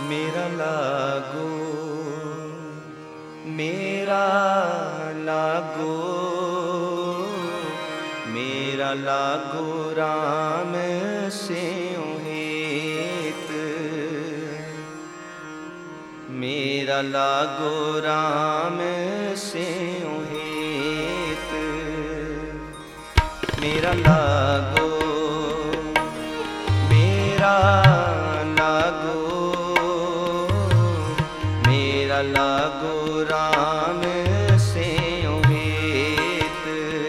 मेरा लागो मेरा लागो मेरा लागो राम से हेत मेरा लागो राम से हेत मेरा लागो मेरा लागो मेरा लागो राम से हेत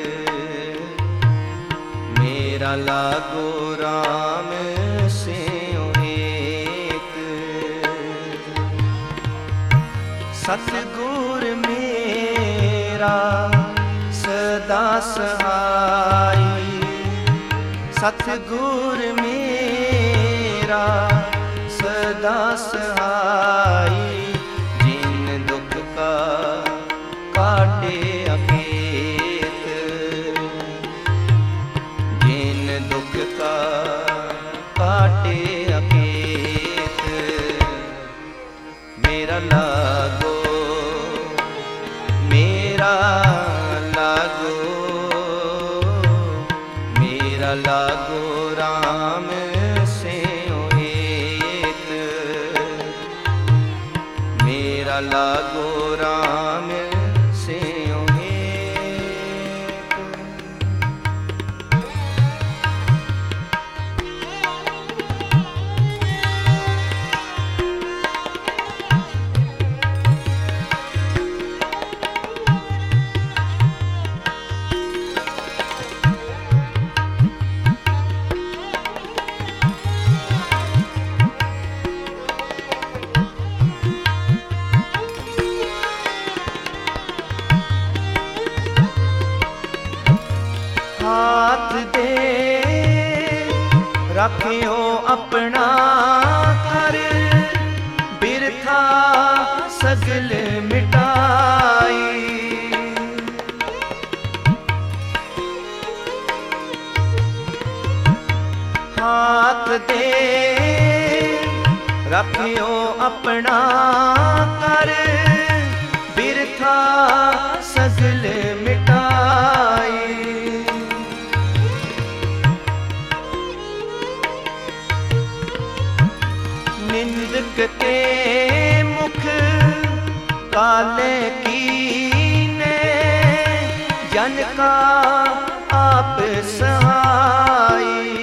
मेरा लागो राम से हेत सतगुर मेरा सदा सहाई सतगुर मेरा सदा सहाई जिन दुख का काटे अकेत जिन दुख का काटे अकेत मेरा लागो मेरा लागो मेरा लागो राम से हेत मेरा लागो राम से हेत हाथ दे रखियो अपना कर बिरथा सगल मिटाई हाथ दे रखियो अपना कर बिरथा सगल मिटाई निंदक के मुख काले कीने जन का आप सहाई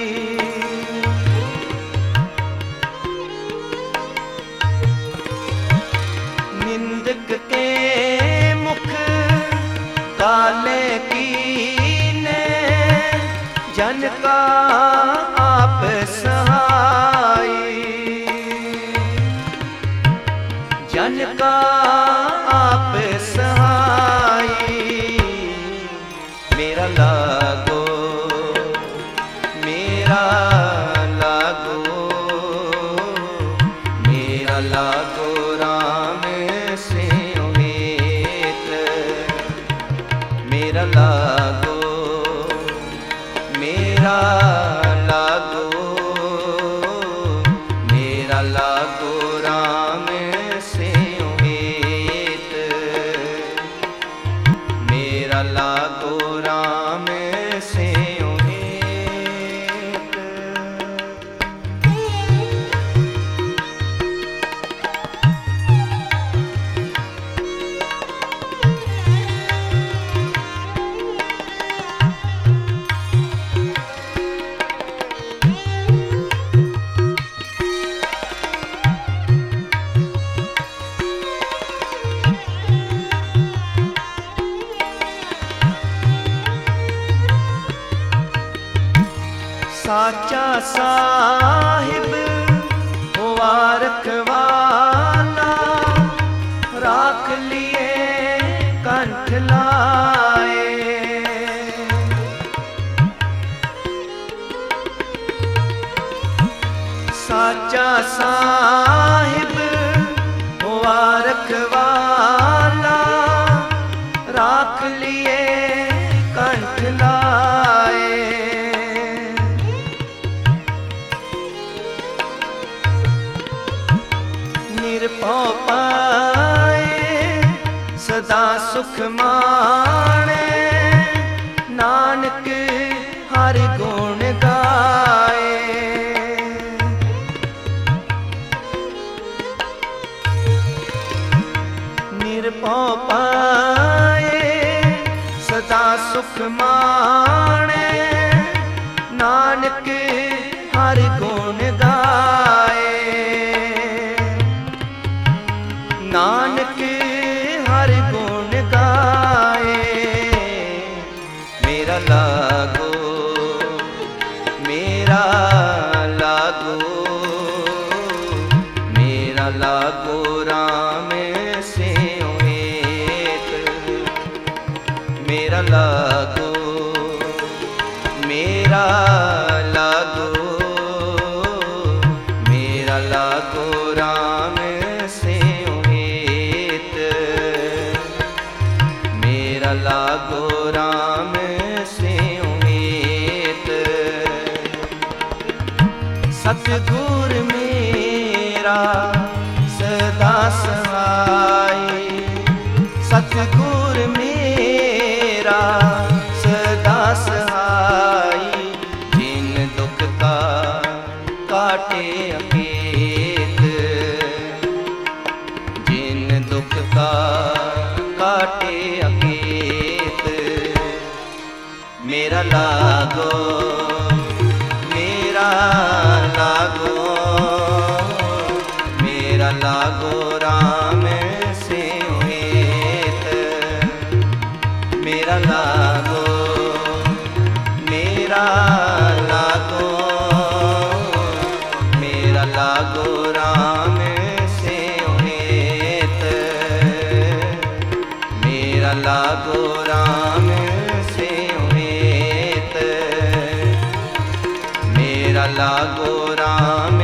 निंदक के मुख काले कीने जन का आप सहाई जन का आप सहाई मेरा लागो मेरा लागो मेरा लागो राम से हेत मेरा लागो मेरा लागो मेरा लागो राम से हेत मेरा लागो राम से हेत साचा साहिब हुआ रखवाला राख लिए कंठ लाए साचा साहिब हुआ रखवाला राख लिए कंठ लाए सुख माणे, नानक हर गुण गाए। निरभौ पाए सदा सुख माणे, नानक हर गुण गाए। नानक हर गुण गाए। मेरा लागो, मेरा लागो, मेरा लागो राम सियों हेत। मेरा लागो, मेरा लागो, मेरा लागो राम सियों हेत। मेरा लागो राम सियों हेत। सतगुर मेरा सदा सहाय, सतगुर मेरा सदा सहाय। जिन दुख का काटे अकेत, जिन दुख का काटे अकेत। मेरा लागो, मेरा लागो, मेरा लागो राम सियों हेत। मेरा लागो, मेरा लागो, मेरा लागो राम सियों हेत। मेरा लागो राम सियों हेत। मेरा लागो राम